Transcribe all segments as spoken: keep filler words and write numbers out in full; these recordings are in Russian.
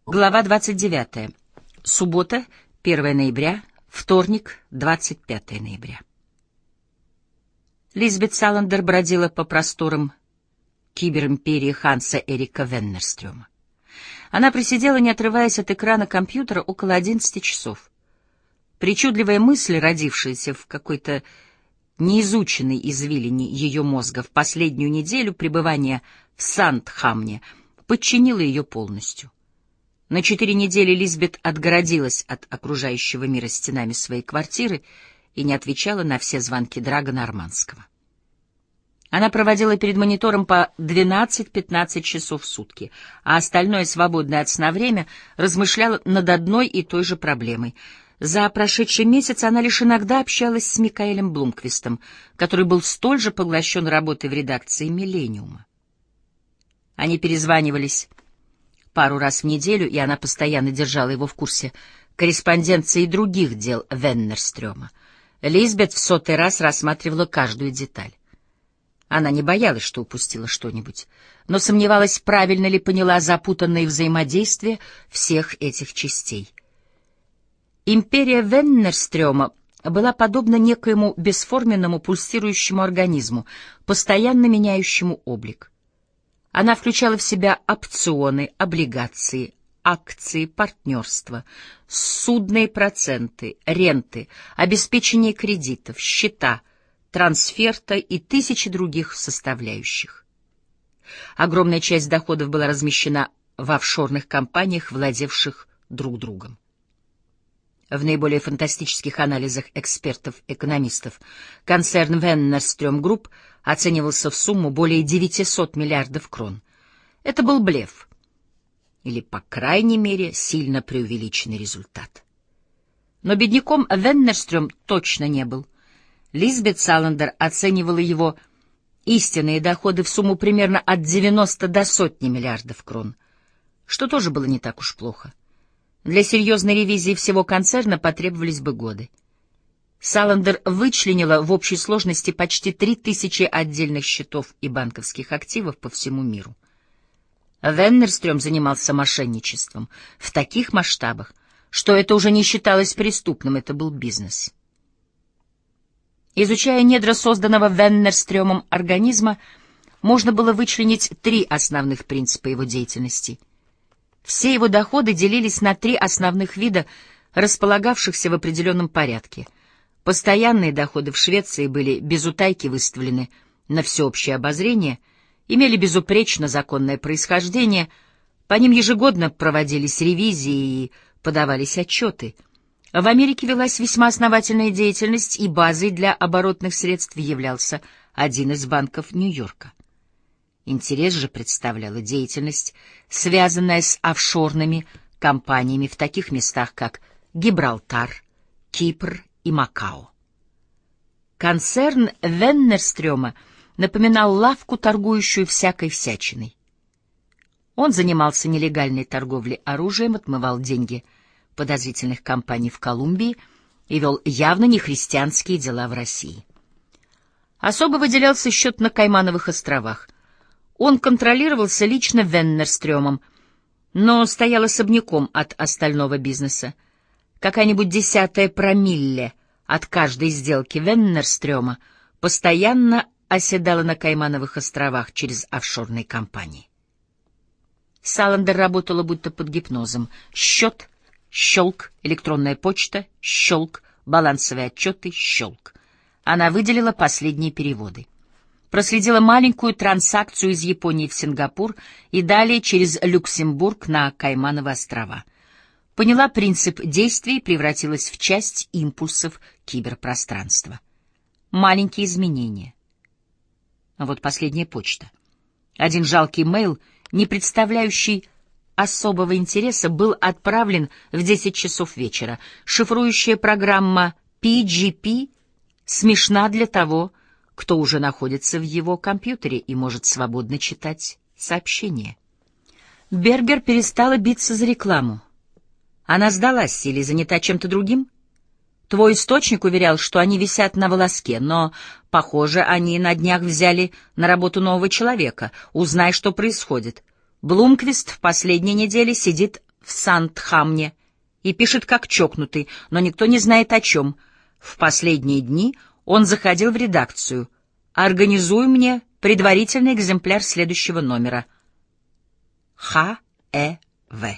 Глава двадцать девятая. Суббота, первое ноября, вторник, двадцать пятое ноября. Лизбет Саландер бродила по просторам киберимперии Ханса Эрика Веннерстрёма. Она просидела, не отрываясь от экрана компьютера, около одиннадцати часов. Причудливая мысль, родившаяся в какой-то неизученной извилине ее мозга в последнюю неделю пребывания в Сандхамне, подчинила ее полностью. На четыре недели Лизбет отгородилась от окружающего мира стенами своей квартиры и не отвечала на все звонки Драгона Арманского. Она проводила перед монитором по двенадцать-пятнадцать часов в сутки, а остальное свободное от сна время размышляла над одной и той же проблемой. За прошедший месяц она лишь иногда общалась с Микаэлем Блумквистом, который был столь же поглощен работой в редакции «Миллениума». Они перезванивались пару раз в неделю, и она постоянно держала его в курсе корреспонденции и других дел Веннерстрёма. Лизбет в сотый раз рассматривала каждую деталь. Она не боялась, что упустила что-нибудь, но сомневалась, правильно ли поняла запутанные взаимодействия всех этих частей. Империя Веннерстрёма была подобна некоему бесформенному пульсирующему организму, постоянно меняющему облик. Она включала в себя опционы, облигации, акции, партнерства, судные проценты, ренты, обеспечение кредитов, счета, трансферта и тысячи других составляющих. Огромная часть доходов была размещена в офшорных компаниях, владевших друг другом. В наиболее фантастических анализах экспертов-экономистов концерн Веннерстрём Групп оценивался в сумму более девятисот миллиардов крон. Это был блеф, или, по крайней мере, сильно преувеличенный результат. Но бедняком Веннерстрём точно не был. Лизбет Саландер оценивала его истинные доходы в сумму примерно от девяноста до сотни миллиардов крон, что тоже было не так уж плохо. Для серьезной ревизии всего концерна потребовались бы годы. Саландер вычленила в общей сложности почти три тысячи отдельных счетов и банковских активов по всему миру. Веннерстрём занимался мошенничеством в таких масштабах, что это уже не считалось преступным, это был бизнес. Изучая недра созданного Веннерстрёмом организма, можно было вычленить три основных принципа его деятельности. Все его доходы делились на три основных вида, располагавшихся в определенном порядке. Постоянные доходы в Швеции были без утайки выставлены на всеобщее обозрение, имели безупречно законное происхождение, по ним ежегодно проводились ревизии и подавались отчеты. В Америке велась весьма основательная деятельность, и базой для оборотных средств являлся один из банков Нью-Йорка. Интерес же представляла деятельность, связанная с офшорными компаниями в таких местах, как Гибралтар, Кипр и Макао. Концерн Веннерстрёма напоминал лавку, торгующую всякой всячиной. Он занимался нелегальной торговлей оружием, отмывал деньги подозрительных компаний в Колумбии и вел явно нехристианские дела в России. Особо выделялся счет на Каймановых островах. Он контролировался лично Веннерстрёмом, но стоял особняком от остального бизнеса. Какая-нибудь десятая промилле от каждой сделки Веннерстрёма постоянно оседала на Каймановых островах через офшорные компании. Саландер работала будто под гипнозом. Счет, щелк, электронная почта, щелк, балансовые отчеты, щелк. Она выделила последние переводы. Проследила маленькую транзакцию из Японии в Сингапур и далее через Люксембург на Каймановы острова. Поняла принцип действий и превратилась в часть импульсов киберпространства. Маленькие изменения. А вот последняя почта. Один жалкий мейл, не представляющий особого интереса, был отправлен в десять часов вечера. Шифрующая программа пи джи пи смешна для того, кто уже находится в его компьютере и может свободно читать сообщения. Бергер перестала биться за рекламу. Она сдалась или занята чем-то другим? Твой источник уверял, что они висят на волоске, но, похоже, они на днях взяли на работу нового человека. Узнай, что происходит. Блумквист в последней неделе сидит в Сандхамне и пишет как чокнутый, но никто не знает о чем. В последние дни он заходил в редакцию. Организуй мне предварительный экземпляр следующего номера. Х. Э. В.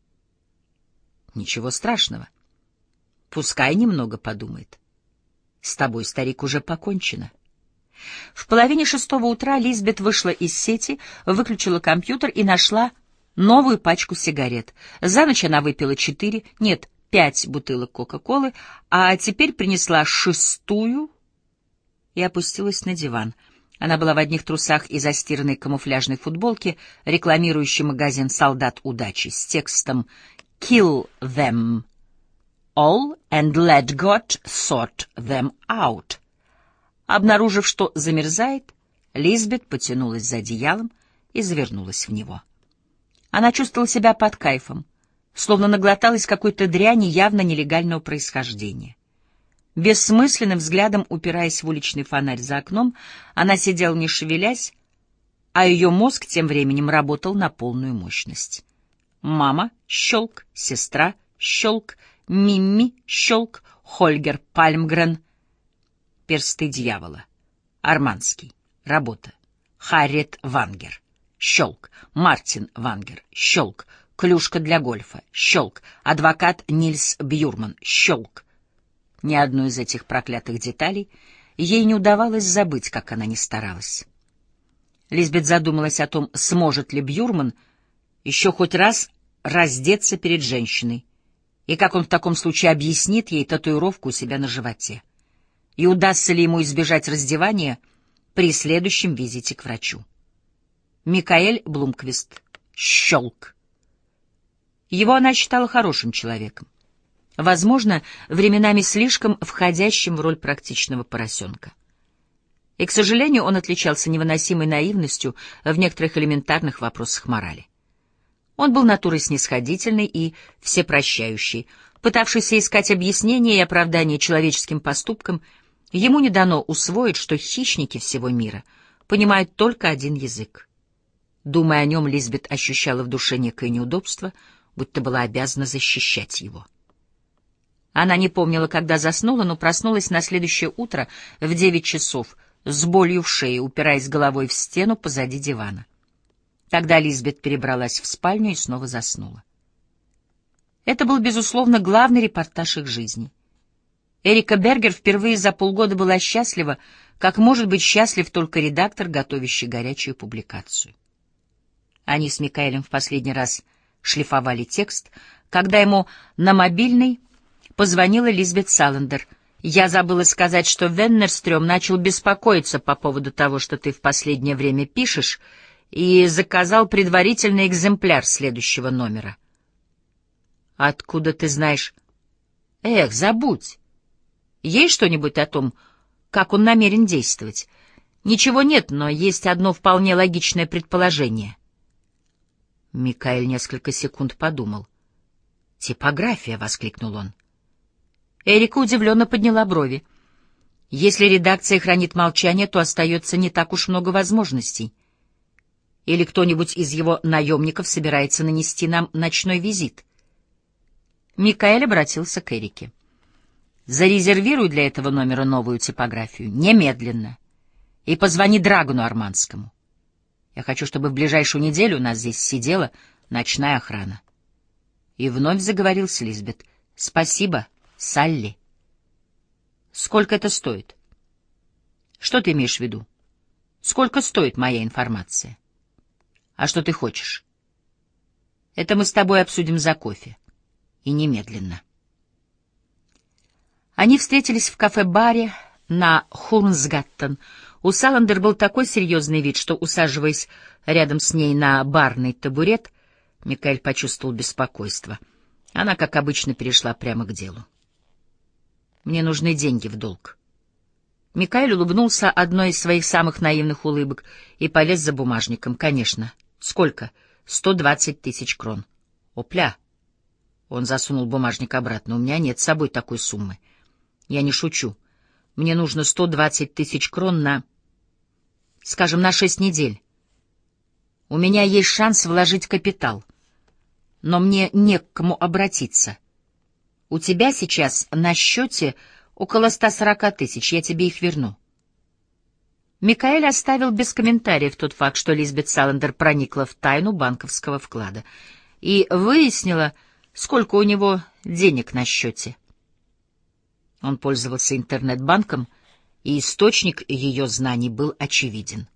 Ничего страшного. Пускай немного подумает. С тобой, старик, уже покончено. В половине шестого утра Лизбет вышла из сети, выключила компьютер и нашла новую пачку сигарет. За ночь она выпила четыре, нет, пять бутылок Кока-Колы, а теперь принесла шестую и опустилась на диван. Она была в одних трусах и застиранной камуфляжной футболке, рекламирующей магазин «Солдат удачи» с текстом «Kill them all and let God sort them out». Обнаружив, что замерзает, Лизбет потянулась за одеялом и завернулась в него. Она чувствовала себя под кайфом, словно наглоталась какой-то дряни явно нелегального происхождения. Бессмысленным взглядом, упираясь в уличный фонарь за окном, она сидела не шевелясь, а ее мозг тем временем работал на полную мощность. Мама — щелк, сестра — щелк, Мимми — щелк, Хольгер Пальмгрен — персты дьявола, Арманский — работа, Харриет Вангер — щелк, Мартин Вангер — щелк, клюшка для гольфа — щелк, адвокат Нильс Бьюрман — щелк. Ни одну из этих проклятых деталей ей не удавалось забыть, как она ни старалась. Лизбет задумалась о том, сможет ли Бьюрман еще хоть раз раздеться перед женщиной, и как он в таком случае объяснит ей татуировку у себя на животе, и удастся ли ему избежать раздевания при следующем визите к врачу. Микаэль Блумквист — щелк. Его она считала хорошим человеком. Возможно, временами слишком входящим в роль практичного поросенка. И, к сожалению, он отличался невыносимой наивностью в некоторых элементарных вопросах морали. Он был натурой снисходительной и всепрощающей, пытавшийся искать объяснения и оправдания человеческим поступкам. Ему не дано усвоить, что хищники всего мира понимают только один язык. Думая о нем, Лизбет ощущала в душе некое неудобство, будто была обязана защищать его. Она не помнила, когда заснула, но проснулась на следующее утро в девять часов с болью в шее, упираясь головой в стену позади дивана. Тогда Лизбет перебралась в спальню и снова заснула. Это был, безусловно, главный репортаж их жизни. Эрика Бергер впервые за полгода была счастлива, как может быть счастлив только редактор, готовящий горячую публикацию. Они с Микаэлем в последний раз шлифовали текст, когда ему на мобильный позвонила Лизбет Саландер. «Я забыла сказать, что Веннерстрём начал беспокоиться по поводу того, что ты в последнее время пишешь, и заказал предварительный экземпляр следующего номера». «Откуда ты знаешь?» «Эх, забудь. Есть что-нибудь о том, как он намерен действовать?» «Ничего нет, но есть одно вполне логичное предположение». Микаэль несколько секунд подумал. «Типография!» — воскликнул он. Эрика удивленно подняла брови. «Если редакция хранит молчание, то остается не так уж много возможностей. Или кто-нибудь из его наемников собирается нанести нам ночной визит?» Микаэль обратился к Эрике. «Зарезервируй для этого номера новую типографию. Немедленно. И позвони Драгону Арманскому. Я хочу, чтобы в ближайшую неделю у нас здесь сидела ночная охрана». И вновь заговорил с Лизбет. «Спасибо, Салли». «Сколько это стоит?» «Что ты имеешь в виду? Сколько стоит моя информация?» «А что ты хочешь?» «Это мы с тобой обсудим за кофе. И немедленно». Они встретились в кафе-баре на Хурнсгаттен. У Саландер был такой серьезный вид, что, усаживаясь рядом с ней на барный табурет, Микаэль почувствовал беспокойство. Она, как обычно, перешла прямо к делу. «Мне нужны деньги в долг». Микаэль улыбнулся одной из своих самых наивных улыбок и полез за бумажником. «Конечно. Сколько?» «Сто двадцать тысяч крон». «Опля!» Он засунул бумажник обратно. «У меня нет с собой такой суммы. Я не шучу. Мне нужно сто двадцать тысяч крон на, скажем, на шесть недель. У меня есть шанс вложить капитал. но мне не к кому обратиться. У тебя сейчас на счете около ста сорока тысяч, я тебе их верну». Микаэль оставил без комментариев тот факт, что Лизбет Саландер проникла в тайну банковского вклада и выяснила, сколько у него денег на счете. Он пользовался интернет-банком, и источник ее знаний был очевиден.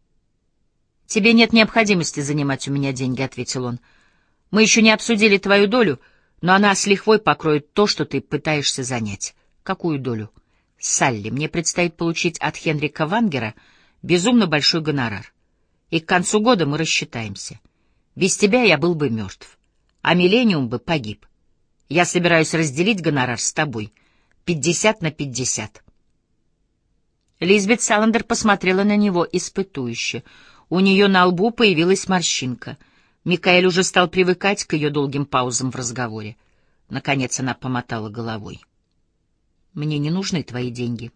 «Тебе нет необходимости занимать у меня деньги», — ответил он. «Мы еще не обсудили твою долю, но она с лихвой покроет то, что ты пытаешься занять». «Какую долю?» «Салли, мне предстоит получить от Хенрика Вангера безумно большой гонорар. И к концу года мы рассчитаемся. Без тебя я был бы мертв, а Миллениум бы погиб. Я собираюсь разделить гонорар с тобой. Пятьдесят на пятьдесят». Лизбет Саландер посмотрела на него испытующе. У нее на лбу появилась морщинка. Микаэль уже стал привыкать к ее долгим паузам в разговоре. Наконец она помотала головой. «Мне не нужны твои деньги.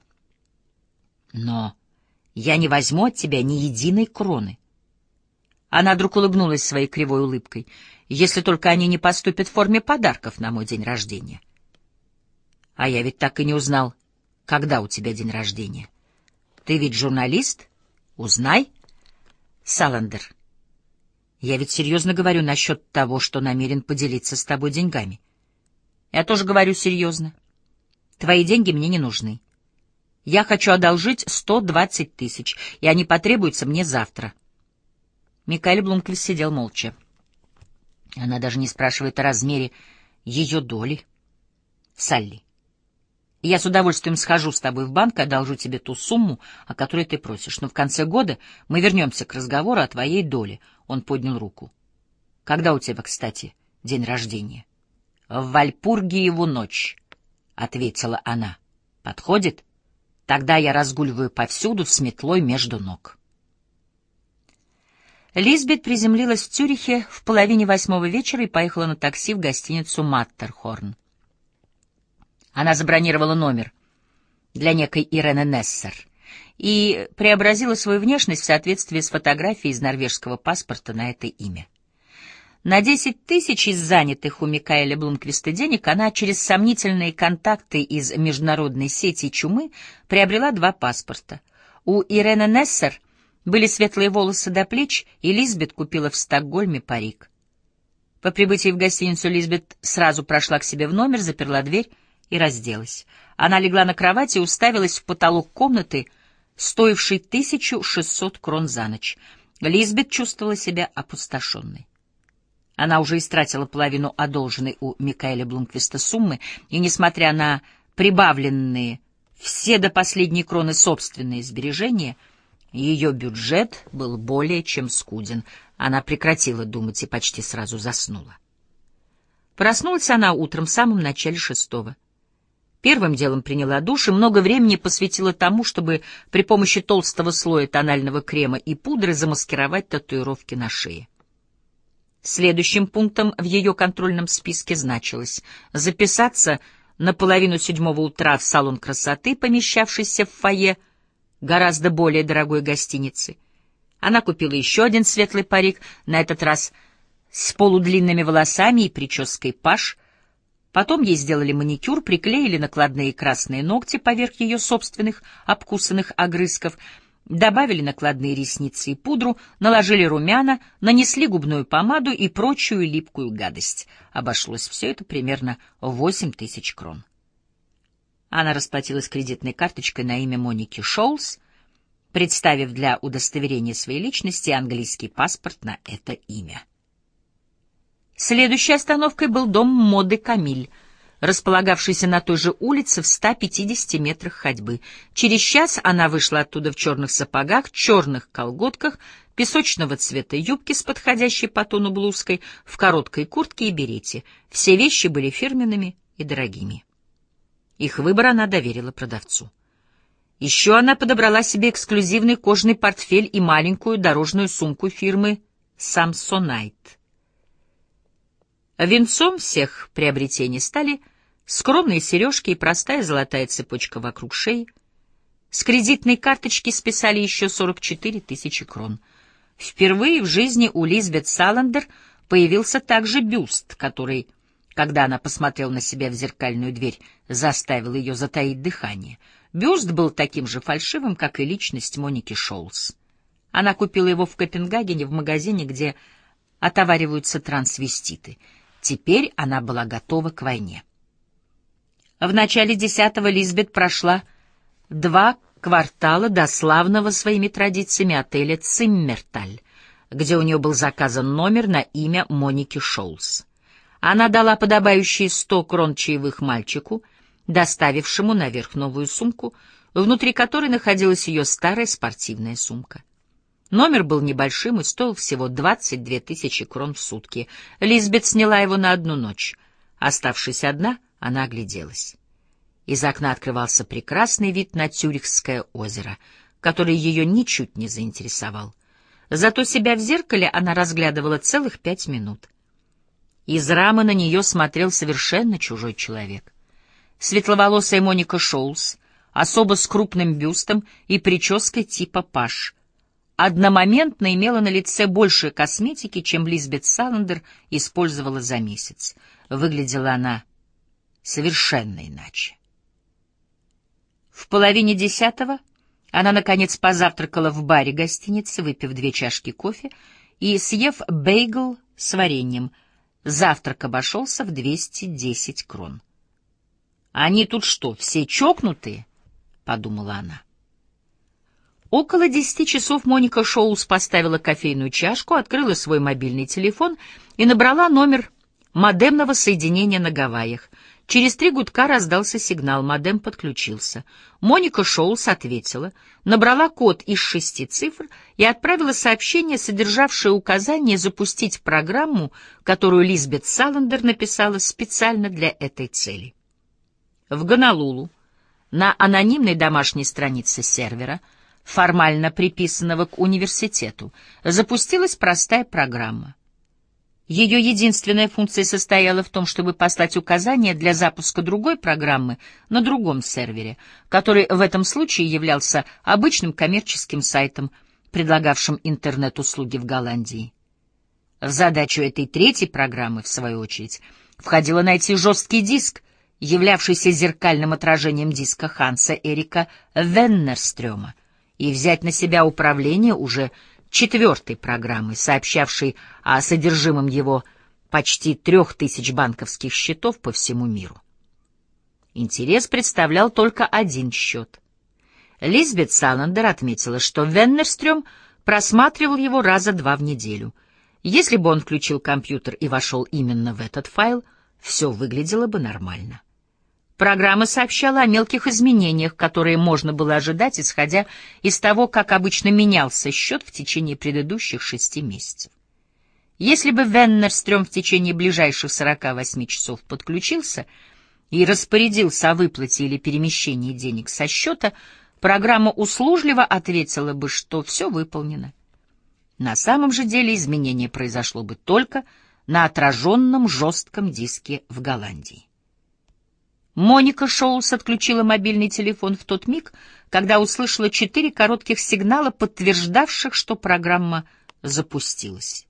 Но я не возьму от тебя ни единой кроны». Она вдруг улыбнулась своей кривой улыбкой. «Если только они не поступят в форме подарков на мой день рождения». «А я ведь так и не узнал, когда у тебя день рождения. Ты ведь журналист? Узнай». «Саландер, я ведь серьезно говорю насчет того, что намерен поделиться с тобой деньгами. Я тоже говорю серьезно. Твои деньги мне не нужны. Я хочу одолжить сто двадцать тысяч, и они потребуются мне завтра». Микаэль Блумквист сидел молча. Она даже не спрашивает о размере ее доли. «Салли, я с удовольствием схожу с тобой в банк и одолжу тебе ту сумму, о которой ты просишь, но в конце года мы вернемся к разговору о твоей доле». Он поднял руку. «Когда у тебя, кстати, день рождения?» «В Вальпургиеву ночь», — ответила она. «Подходит? Тогда я разгуливаю повсюду с метлой между ног». Лизбет приземлилась в Цюрихе в половине восьмого вечера и поехала на такси в гостиницу «Маттерхорн». Она забронировала номер для некой Ирены Нессер и преобразила свою внешность в соответствии с фотографией из норвежского паспорта на это имя. На десять тысяч из занятых у Микаэля Блумквиста денег она через сомнительные контакты из международной сети чумы приобрела два паспорта. У Ирены Нессер были светлые волосы до плеч, и Лизбет купила в Стокгольме парик. По прибытии в гостиницу Лизбет сразу прошла к себе в номер, заперла дверь и разделась. Она легла на кровать и уставилась в потолок комнаты, стоившей тысячу шестьсот крон за ночь. Лизбет чувствовала себя опустошенной. Она уже истратила половину одолженной у Микаэля Блумквиста суммы, и, несмотря на прибавленные все до последней кроны собственные сбережения, ее бюджет был более чем скуден. Она прекратила думать и почти сразу заснула. Проснулась она утром в самом начале шестого. Первым делом приняла душ и много времени посвятила тому, чтобы при помощи толстого слоя тонального крема и пудры замаскировать татуировки на шее. Следующим пунктом в ее контрольном списке значилось записаться на половину седьмого утра в салон красоты, помещавшийся в фойе гораздо более дорогой гостиницы. Она купила еще один светлый парик, на этот раз с полудлинными волосами и прической паж. Потом ей сделали маникюр, приклеили накладные красные ногти поверх ее собственных обкусанных огрызков, добавили накладные ресницы и пудру, наложили румяна, нанесли губную помаду и прочую липкую гадость. Обошлось все это примерно в восемь тысяч крон. Она расплатилась кредитной карточкой на имя Моники Шоулс, представив для удостоверения своей личности английский паспорт на это имя. Следующей остановкой был дом моды «Камиль», располагавшийся на той же улице в ста пятидесяти метрах ходьбы. Через час она вышла оттуда в черных сапогах, черных колготках, песочного цвета юбки с подходящей по тону блузкой, в короткой куртке и берете. Все вещи были фирменными и дорогими. Их выбор она доверила продавцу. Еще она подобрала себе эксклюзивный кожаный портфель и маленькую дорожную сумку фирмы «Самсонайт». Венцом всех приобретений стали скромные сережки и простая золотая цепочка вокруг шеи. С кредитной карточки списали еще сорок четыре тысячи крон. Впервые в жизни у Лизбет Саландер Появился также бюст, который, когда она посмотрела на себя в зеркальную дверь, заставил ее затаить дыхание. Бюст был таким же фальшивым, как и личность Моники Шоулс. Она купила его в Копенгагене в магазине, где отовариваются трансвеститы. Теперь она была готова к войне. В начале десятого Лизбет прошла два квартала до славного своими традициями отеля «Циммерталь», где у нее был заказан номер на имя Моники Шоулс. Она дала подобающие сто крон чаевых мальчику, доставившему наверх новую сумку, внутри которой находилась ее старая спортивная сумка. Номер был небольшим и стоил всего двадцать две тысячи крон в сутки. Лизбет сняла его на одну ночь. Оставшись одна, она огляделась. Из окна открывался прекрасный вид на Цюрихское озеро, который ее ничуть не заинтересовал. Зато себя в зеркале она разглядывала целых пять минут. Из рамы на нее смотрел совершенно чужой человек. Светловолосая Моника Шоулс, особо с крупным бюстом и прической типа паж, одномоментно имела на лице больше косметики, чем Лизбет Саландер использовала за месяц. Выглядела она совершенно иначе. В половине десятого она, наконец, позавтракала в баре гостиницы, выпив две чашки кофе и съев бейгл с вареньем. Завтрак обошелся в двести десять крон. «Они тут что, все чокнутые?» — подумала она. Около десяти часов Моника Шоулс поставила кофейную чашку, открыла свой мобильный телефон и набрала номер модемного соединения на Гавайях. Через три гудка раздался сигнал, модем подключился. Моника Шоулс ответила, набрала код из шести цифр и отправила сообщение, содержавшее указание запустить программу, которую Лизбет Саландер написала специально для этой цели. В Гонолулу, на анонимной домашней странице сервера, формально приписанного к университету, запустилась простая программа. Ее единственная функция состояла в том, чтобы послать указания для запуска другой программы на другом сервере, который в этом случае являлся обычным коммерческим сайтом, предлагавшим интернет-услуги в Голландии. В задачу этой третьей программы, в свою очередь, входило найти жесткий диск, являвшийся зеркальным отражением диска Ханса Эрика Веннерстрёма, и взять на себя управление уже четвертой программой, сообщавшей о содержимом его почти трех тысяч банковских счетов по всему миру. Интерес представлял только один счет. Лизбет Саландер отметила, что Веннерстрём просматривал его раза два в неделю. Если бы он включил компьютер и вошел именно в этот файл, все выглядело бы нормально. Программа сообщала о мелких изменениях, которые можно было ожидать, исходя из того, как обычно менялся счет в течение предыдущих шести месяцев. Если бы Веннерстрём в течение ближайших сорока восьми часов подключился и распорядился о выплате или перемещении денег со счета, программа услужливо ответила бы, что все выполнено. На самом же деле изменение произошло бы только на отраженном жестком диске в Голландии. Моника Шоулс отключила мобильный телефон в тот миг, когда услышала четыре коротких сигнала, подтверждавших, что программа запустилась.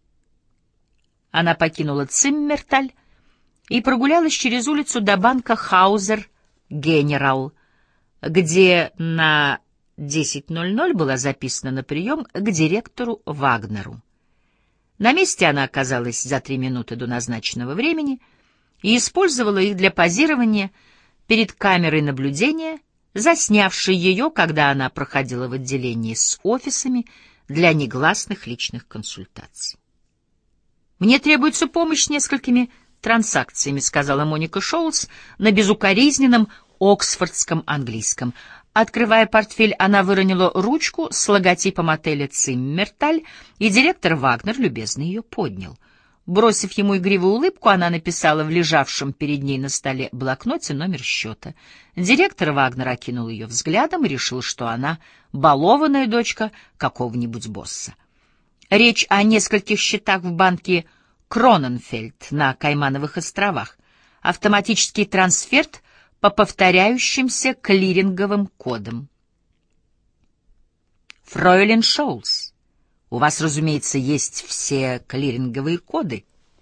Она покинула Циммерталь и прогулялась через улицу до банка Хаузер Генерал, где на десять ноль ноль была записана на прием к директору Вагнеру. На месте она оказалась за три минуты до назначенного времени и использовала их для позирования перед камерой наблюдения, заснявшей ее, когда она проходила в отделении с офисами для негласных личных консультаций. «Мне требуется помощь с несколькими транзакциями», — сказала Моника Шоулс на безукоризненном оксфордском английском. Открывая портфель, она выронила ручку с логотипом отеля «Циммерталь», и директор Вагнер любезно ее поднял. Бросив ему игривую улыбку, она написала в лежавшем перед ней на столе блокноте номер счета. Директор Вагнер окинул ее взглядом и решил, что она балованная дочка какого-нибудь босса. Речь о нескольких счетах в банке Кроненфельд на Каймановых островах. Автоматический трансфер по повторяющимся клиринговым кодам. «Фройлен Шоулс, у вас, разумеется, есть все клиринговые коды?»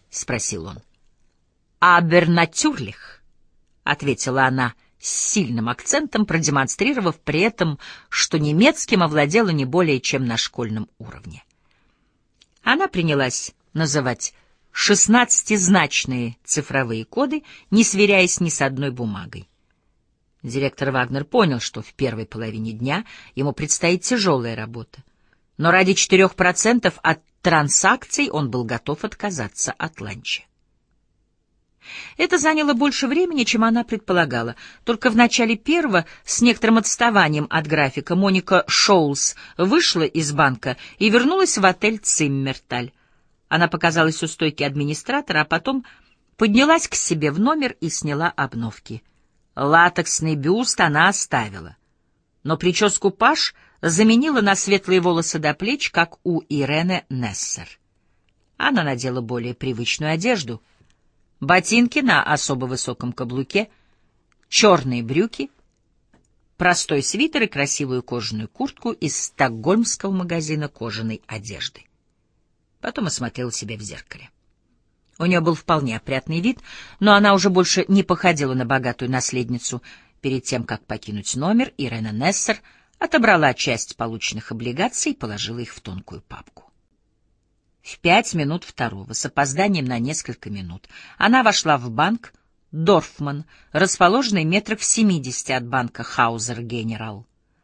— спросил он. «Aber natürlich», — ответила она с сильным акцентом, продемонстрировав при этом, что немецким овладела не более чем на школьном уровне. Она принялась называть шестнадцатизначные цифровые коды, не сверяясь ни с одной бумагой. Директор Вагнер понял, что в первой половине дня ему предстоит тяжелая работа, но ради четырех процентов от транзакций он был готов отказаться от ланча. Это заняло больше времени, чем она предполагала. Только в начале первого, с некоторым отставанием от графика, Моника Шоулс вышла из банка и вернулась в отель «Циммерталь». Она показалась у стойки администратора, а потом поднялась к себе в номер и сняла обновки. Латексный бюст она оставила, но прическу паж заменила на светлые волосы до плеч, как у Ирены Нессер. Она надела более привычную одежду — ботинки на особо высоком каблуке, черные брюки, простой свитер и красивую кожаную куртку из стокгольмского магазина кожаной одежды. Потом осмотрела себя в зеркале. У нее был вполне опрятный вид, но она уже больше не походила на богатую наследницу. Перед тем, как покинуть номер, Ирена Нессер отобрала часть полученных облигаций и положила их в тонкую папку. В пять минут второго, с опозданием на несколько минут, она вошла в банк «Дорфман», расположенный метрах в семидесяти от банка «Хаузер Генерал».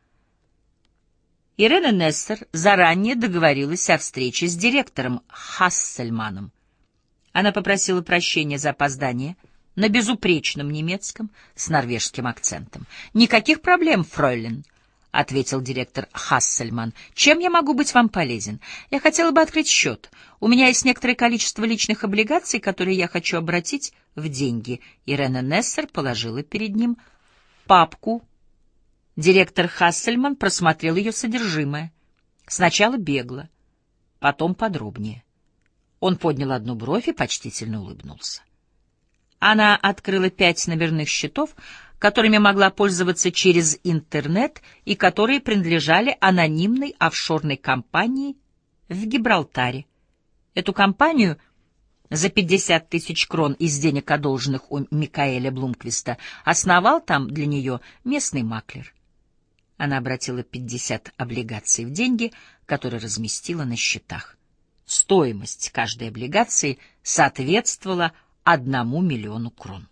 Ирена Нессер заранее договорилась о встрече с директором Хассельманом. Она попросила прощения за опоздание на безупречном немецком с норвежским акцентом. «Никаких проблем, фройлен», — ответил директор Хассельман. «Чем я могу быть вам полезен? Я хотела бы открыть счет. У меня есть некоторое количество личных облигаций, которые я хочу обратить в деньги». Ирена Нессер положила перед ним папку. Директор Хассельман просмотрел ее содержимое. Сначала бегло, потом подробнее. Он поднял одну бровь и почтительно улыбнулся. Она открыла пять номерных счетов, которыми могла пользоваться через интернет и которые принадлежали анонимной офшорной компании в Гибралтаре. Эту компанию за пятьдесят тысяч крон из денег, одолженных у Микаэля Блумквиста, основал там для нее местный маклер. Она обратила пятьдесят облигаций в деньги, которые разместила на счетах. Стоимость каждой облигации соответствовала одному миллиону крон.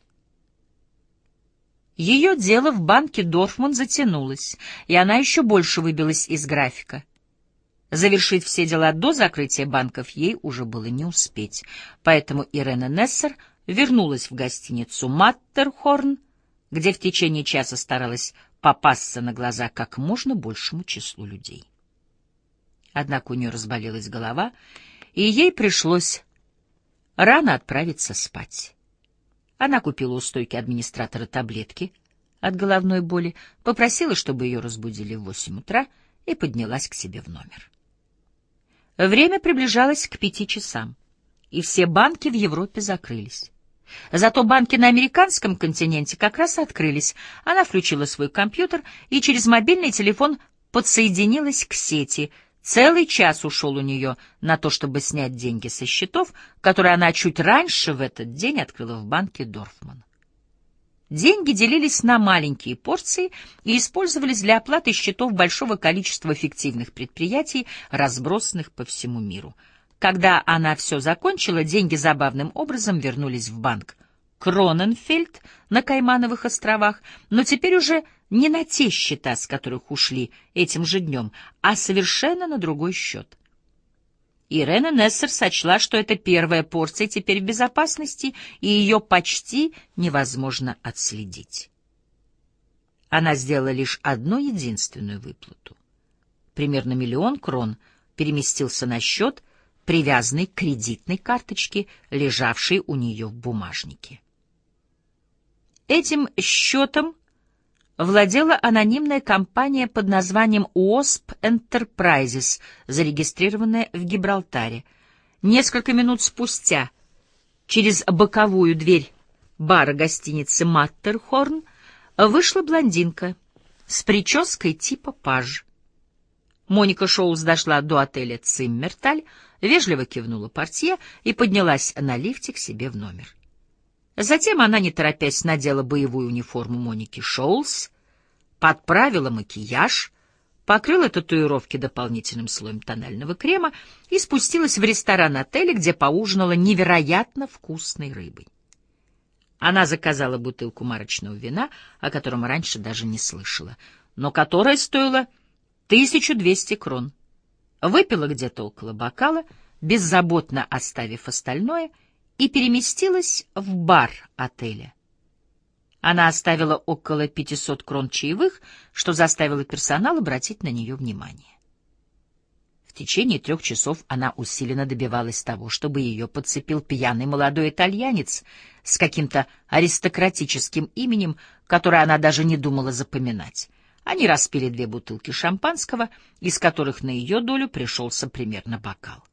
Ее дело в банке Дорфман затянулось, и она еще больше выбилась из графика. Завершить все дела до закрытия банков ей уже было не успеть, поэтому Ирена Нессер вернулась в гостиницу «Маттерхорн», где в течение часа старалась попасться на глаза как можно большему числу людей. Однако у нее разболелась голова, и ей пришлось рано отправиться спать. Она купила у стойки администратора таблетки от головной боли, попросила, чтобы ее разбудили в восемь утра, и поднялась к себе в номер. Время приближалось к пяти часам, и все банки в Европе закрылись. Зато банки на американском континенте как раз открылись. Она включила свой компьютер и через мобильный телефон подсоединилась к сети. Целый час ушел у нее на то, чтобы снять деньги со счетов, которые она чуть раньше в этот день открыла в банке Дорфман. Деньги делились на маленькие порции и использовались для оплаты счетов большого количества фиктивных предприятий, разбросанных по всему миру. Когда она все закончила, деньги забавным образом вернулись в банк Кроненфельд на Каймановых островах, но теперь уже не на те счета, с которых ушли этим же днем, а совершенно на другой счет. Ирена Нессер сочла, что эта первая порция теперь в безопасности, и ее почти невозможно отследить. Она сделала лишь одну единственную выплату. Примерно миллион крон переместился на счет, привязанный к кредитной карточке, лежавшей у нее в бумажнике. Этим счетом владела анонимная компания под названием уосп Enterprises, зарегистрированная в Гибралтаре. Несколько минут спустя через боковую дверь бара гостиницы «Маттерхорн» вышла блондинка с прической типа паж. Моника Шоулс дошла до отеля «Циммерталь», вежливо кивнула портье и поднялась на лифте к себе в номер. Затем она, не торопясь, надела боевую униформу Моники Шоулс, подправила макияж, покрыла татуировки дополнительным слоем тонального крема и спустилась в ресторан отеля, где поужинала невероятно вкусной рыбой. Она заказала бутылку марочного вина, о котором раньше даже не слышала, но которое стоило тысячу двести крон. Выпила где-то около бокала, беззаботно оставив остальное, и переместилась в бар отеля. Она оставила около пятисот крон чаевых, что заставило персонал обратить на нее внимание. В течение трех часов она усиленно добивалась того, чтобы ее подцепил пьяный молодой итальянец с каким-то аристократическим именем, которое она даже не думала запоминать. Они распили две бутылки шампанского, из которых на ее долю пришелся примерно бокал.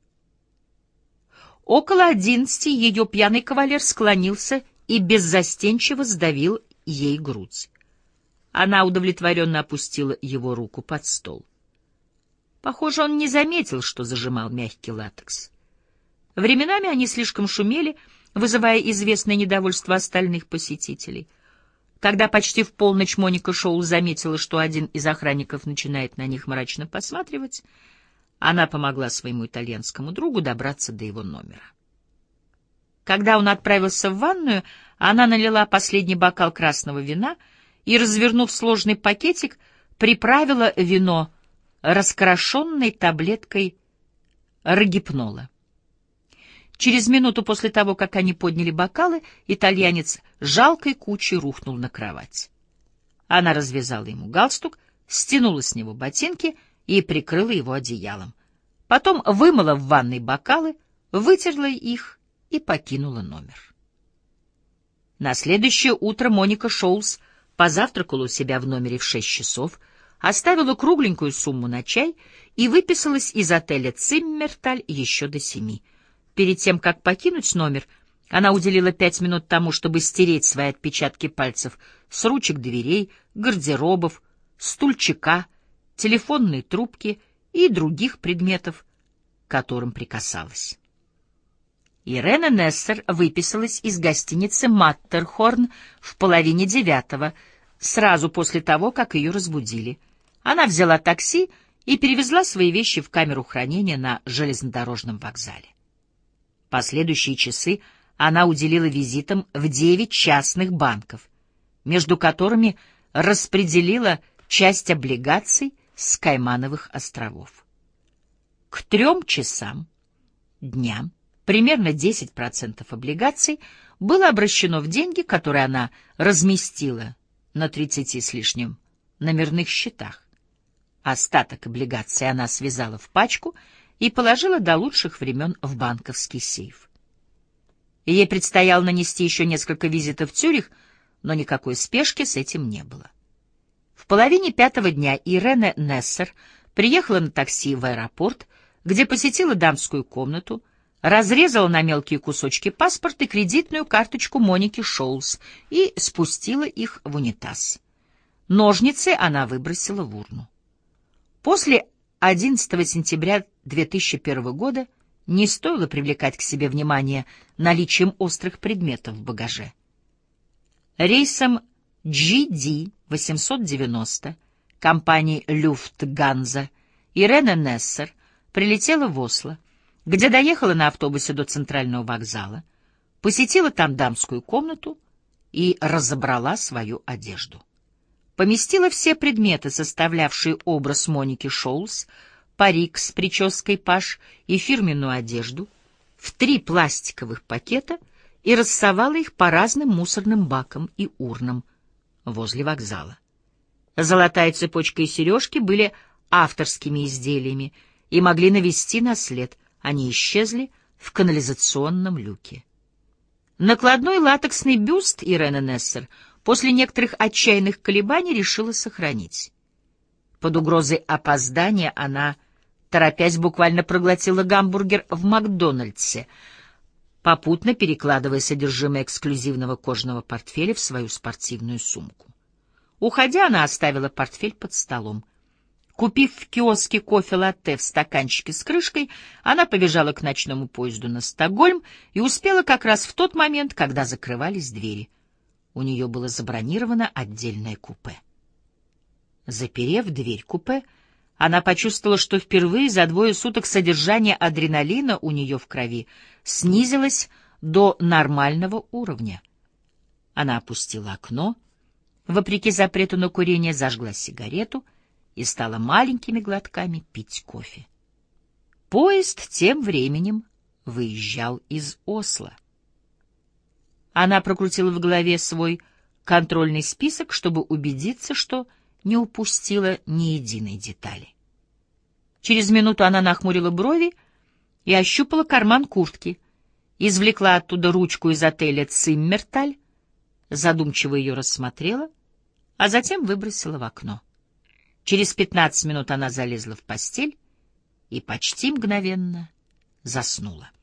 Около одиннадцати ее пьяный кавалер склонился и беззастенчиво сдавил ей грудь. Она удовлетворенно опустила его руку под стол. Похоже, он не заметил, что зажимал мягкий латекс. Временами они слишком шумели, вызывая известное недовольство остальных посетителей. Когда почти в полночь Моника Шоул заметила, что один из охранников начинает на них мрачно посматривать, она помогла своему итальянскому другу добраться до его номера. Когда он отправился в ванную, она налила последний бокал красного вина и, развернув сложный пакетик, приправила вино раскрошенной таблеткой рогипнола. Через минуту после того, как они подняли бокалы, итальянец жалкой кучей рухнул на кровать. Она развязала ему галстук, стянула с него ботинки и прикрыла его одеялом. Потом вымыла в ванной бокалы, вытерла их и покинула номер. На следующее утро Моника Шоулс позавтракала у себя в номере в шесть часов, оставила кругленькую сумму на чай и выписалась из отеля «Циммерталь» еще до семи. Перед тем, как покинуть номер, она уделила пять минут тому, чтобы стереть свои отпечатки пальцев с ручек дверей, гардеробов, стульчика, телефонной трубки и других предметов, к которым прикасалась. Ирена Нессер выписалась из гостиницы «Маттерхорн» в половине девятого, сразу после того, как ее разбудили. Она взяла такси и перевезла свои вещи в камеру хранения на железнодорожном вокзале. Последующие часы она уделила визитам в девять частных банков, между которыми распределила часть облигаций с Каймановых островов. К трем часам дня примерно десять процентов облигаций было обращено в деньги, которые она разместила на тридцати с лишним номерных счетах. Остаток облигаций она связала в пачку и положила до лучших времен в банковский сейф. Ей предстояло нанести еще несколько визитов в Цюрих, но никакой спешки с этим не было. В половине пятого дня Ирена Нессер приехала на такси в аэропорт, где посетила дамскую комнату, разрезала на мелкие кусочки паспорт и кредитную карточку Моники Шоулс и спустила их в унитаз. Ножницы она выбросила в урну. После одиннадцатого сентября две тысячи первого года не стоило привлекать к себе внимание наличием острых предметов в багаже. Рейсом джи ди восемьсот девяносто компании «Люфтганза» Ирена Нессер прилетела в Осло, где доехала на автобусе до центрального вокзала, посетила там дамскую комнату и разобрала свою одежду. Поместила все предметы, составлявшие образ Моники Шоулс, парик с прической паж и фирменную одежду, в три пластиковых пакета и рассовала их по разным мусорным бакам и урнам возле вокзала. Золотая цепочка и сережки были авторскими изделиями и могли навести на след. Они исчезли в канализационном люке. Накладной латексный бюст Ирены Нессер после некоторых отчаянных колебаний решила сохранить. Под угрозой опоздания она, торопясь, буквально проглотила гамбургер в Макдональдсе, попутно перекладывая содержимое эксклюзивного кожаного портфеля в свою спортивную сумку. Уходя, она оставила портфель под столом. Купив в киоске кофе-латте в стаканчике с крышкой, она побежала к ночному поезду на Стокгольм и успела как раз в тот момент, когда закрывались двери. У нее было забронировано отдельное купе. Заперев дверь купе, она почувствовала, что впервые за двое суток содержание адреналина у нее в крови снизилось до нормального уровня. Она опустила окно, вопреки запрету на курение, зажгла сигарету и стала маленькими глотками пить кофе. Поезд тем временем выезжал из Осло. Она прокрутила в голове свой контрольный список, чтобы убедиться, что не упустила ни единой детали. Через минуту она нахмурила брови и ощупала карман куртки, извлекла оттуда ручку из отеля «Циммерталь», задумчиво ее рассмотрела, а затем выбросила в окно. Через пятнадцать минут она залезла в постель и почти мгновенно заснула.